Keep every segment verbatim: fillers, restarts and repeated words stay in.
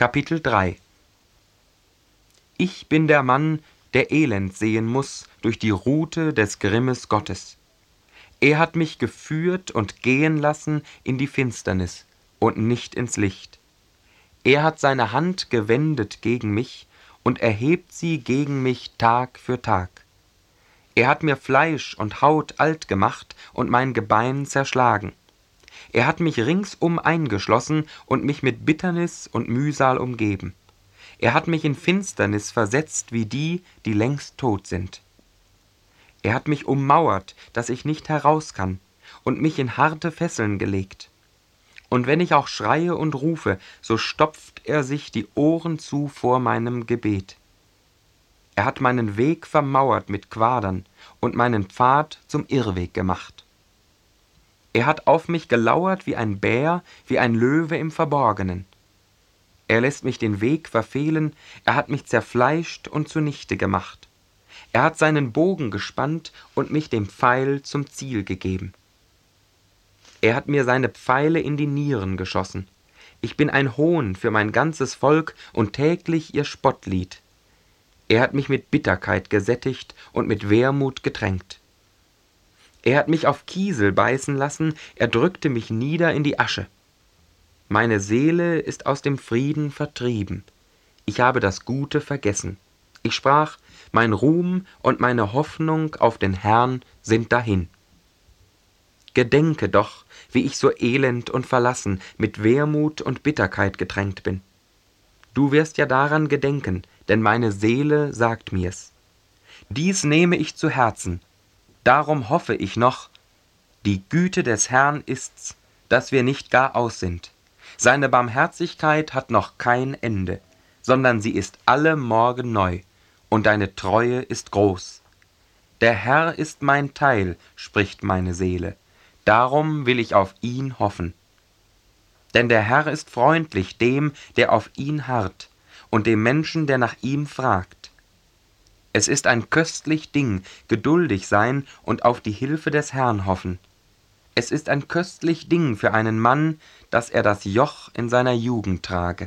Kapitel drei. Ich bin der Mann, der Elend sehen muß durch die Rute des Grimmes Gottes. Er hat mich geführt und gehen lassen in die Finsternis und nicht ins Licht. Er hat seine Hand gewendet gegen mich und erhebt sie gegen mich Tag für Tag. Er hat mir Fleisch und Haut alt gemacht und mein Gebein zerschlagen. Er hat mich ringsum eingeschlossen und mich mit Bitternis und Mühsal umgeben. Er hat mich in Finsternis versetzt wie die, die längst tot sind. Er hat mich ummauert, dass ich nicht heraus kann, und mich in harte Fesseln gelegt. Und wenn ich auch schreie und rufe, so stopft er sich die Ohren zu vor meinem Gebet. Er hat meinen Weg vermauert mit Quadern und meinen Pfad zum Irrweg gemacht. Er hat auf mich gelauert wie ein Bär, wie ein Löwe im Verborgenen. Er lässt mich den Weg verfehlen, er hat mich zerfleischt und zunichte gemacht. Er hat seinen Bogen gespannt und mich dem Pfeil zum Ziel gegeben. Er hat mir seine Pfeile in die Nieren geschossen. Ich bin ein Hohn für mein ganzes Volk und täglich ihr Spottlied. Er hat mich mit Bitterkeit gesättigt und mit Wermut getränkt. Er hat mich auf Kiesel beißen lassen, er drückte mich nieder in die Asche. Meine Seele ist aus dem Frieden vertrieben. Ich habe das Gute vergessen. Ich sprach, mein Ruhm und meine Hoffnung auf den Herrn sind dahin. Gedenke doch, wie ich so elend und verlassen, mit Wermut und Bitterkeit getränkt bin. Du wirst ja daran gedenken, denn meine Seele sagt mir's. Dies nehme ich zu Herzen, darum hoffe ich noch, die Güte des Herrn ist's, dass wir nicht gar aus sind. Seine Barmherzigkeit hat noch kein Ende, sondern sie ist alle Morgen neu, und deine Treue ist groß. Der Herr ist mein Teil, spricht meine Seele, darum will ich auf ihn hoffen. Denn der Herr ist freundlich dem, der auf ihn harrt, und dem Menschen, der nach ihm fragt. Es ist ein köstlich Ding, geduldig sein und auf die Hilfe des Herrn hoffen. Es ist ein köstlich Ding für einen Mann, dass er das Joch in seiner Jugend trage.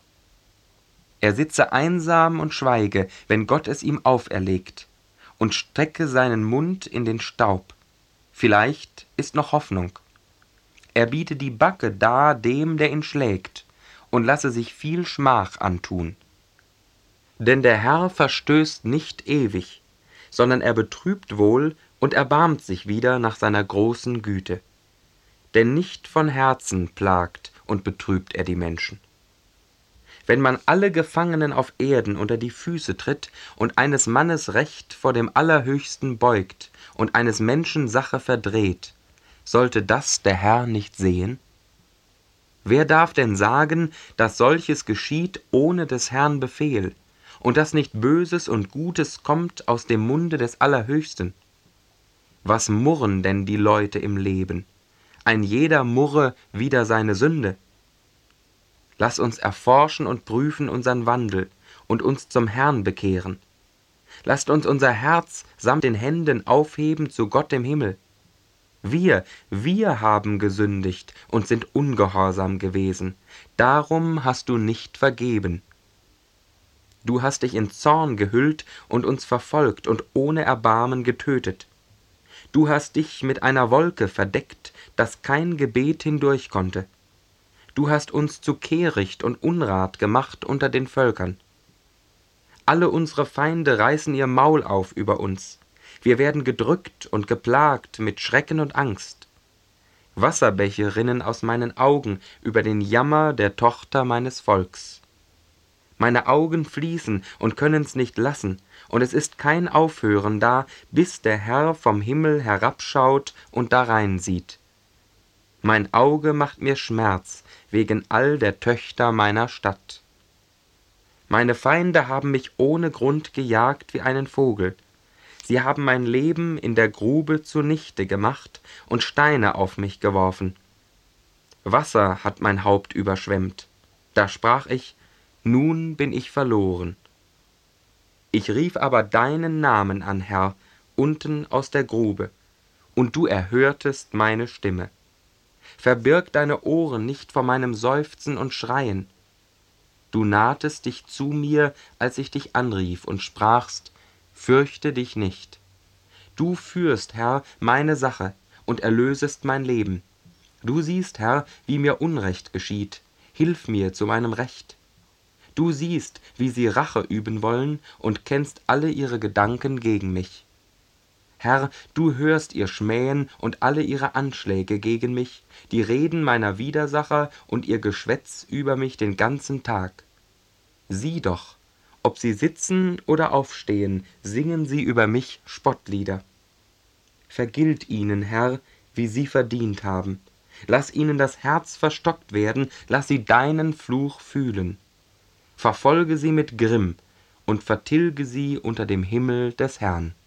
Er sitze einsam und schweige, wenn Gott es ihm auferlegt, und strecke seinen Mund in den Staub. Vielleicht ist noch Hoffnung. Er biete die Backe dar dem, der ihn schlägt, und lasse sich viel Schmach antun. Denn der Herr verstößt nicht ewig, sondern er betrübt wohl und erbarmt sich wieder nach seiner großen Güte. Denn nicht von Herzen plagt und betrübt er die Menschen. Wenn man alle Gefangenen auf Erden unter die Füße tritt und eines Mannes Recht vor dem Allerhöchsten beugt und eines Menschen Sache verdreht, sollte das der Herr nicht sehen? Wer darf denn sagen, dass solches geschieht ohne des Herrn Befehl, und dass nicht Böses und Gutes kommt aus dem Munde des Allerhöchsten? Was murren denn die Leute im Leben? Ein jeder murre wider seine Sünde. Lass uns erforschen und prüfen unseren Wandel und uns zum Herrn bekehren. Lasst uns unser Herz samt den Händen aufheben zu Gott im Himmel. Wir, wir haben gesündigt und sind ungehorsam gewesen. Darum hast du nicht vergeben. Du hast dich in Zorn gehüllt und uns verfolgt und ohne Erbarmen getötet. Du hast dich mit einer Wolke verdeckt, dass kein Gebet hindurch konnte. Du hast uns zu Kehricht und Unrat gemacht unter den Völkern. Alle unsere Feinde reißen ihr Maul auf über uns. Wir werden gedrückt und geplagt mit Schrecken und Angst. Wasserbäche rinnen aus meinen Augen über den Jammer der Tochter meines Volks. Meine Augen fließen und können's nicht lassen, und es ist kein Aufhören da, bis der Herr vom Himmel herabschaut und darein sieht. Mein Auge macht mir Schmerz wegen all der Töchter meiner Stadt. Meine Feinde haben mich ohne Grund gejagt wie einen Vogel. Sie haben mein Leben in der Grube zunichte gemacht und Steine auf mich geworfen. Wasser hat mein Haupt überschwemmt. Da sprach ich, nun bin ich verloren. Ich rief aber deinen Namen an, Herr, unten aus der Grube, und du erhörtest meine Stimme. Verbirg deine Ohren nicht vor meinem Seufzen und Schreien. Du nahtest dich zu mir, als ich dich anrief, und sprachst: Fürchte dich nicht. Du führst, Herr, meine Sache und erlösest mein Leben. Du siehst, Herr, wie mir Unrecht geschieht. Hilf mir zu meinem Recht. Du siehst, wie sie Rache üben wollen und kennst alle ihre Gedanken gegen mich. Herr, du hörst ihr Schmähen und alle ihre Anschläge gegen mich, die Reden meiner Widersacher und ihr Geschwätz über mich den ganzen Tag. Sieh doch, ob sie sitzen oder aufstehen, singen sie über mich Spottlieder. Vergilt ihnen, Herr, wie sie verdient haben. Lass ihnen das Herz verstockt werden, lass sie deinen Fluch fühlen. Verfolge sie mit Grimm und vertilge sie unter dem Himmel des Herrn.